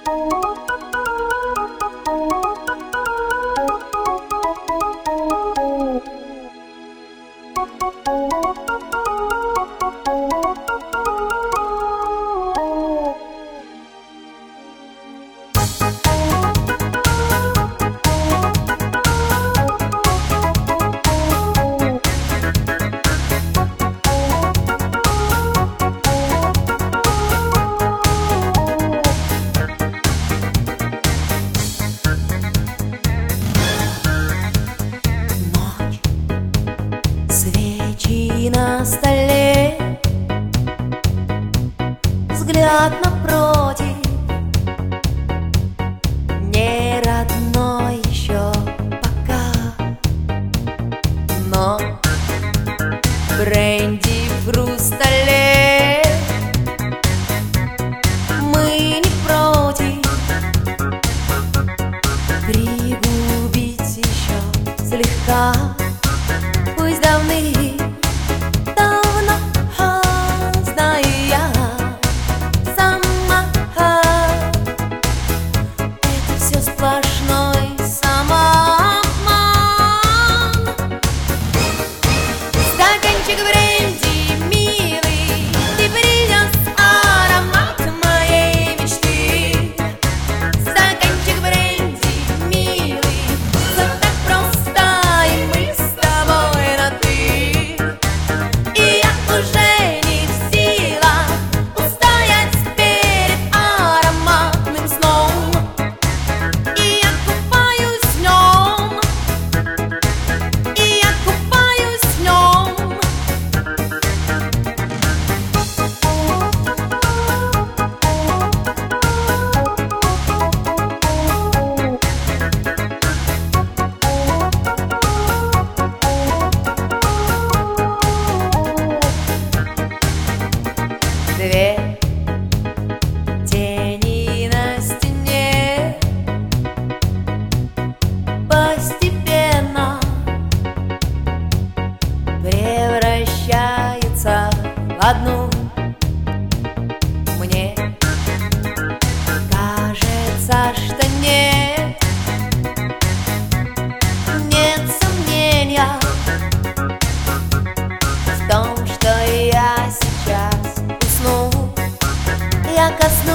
Свечи на столе, взгляд напротив, не родной еще пока, но бренди в хрустале, мы не против пригубить еще слегка. Пусть давным-давно знаю я сама, это все сплошной самообман. Стаканчик бренди, милый, ты принес аромат моей мечты. Стаканчик бренди, милый, все так просто, и мы с тобой на «ты». И я уже не в силах устоять перед ароматным сном. И я купаюсь в нем, и я купаюсь в нем. Две тени на стене постепенно превращаются в одну. Мне кажется, что нет сомнения в том, что я сейчас усну. Я коснулась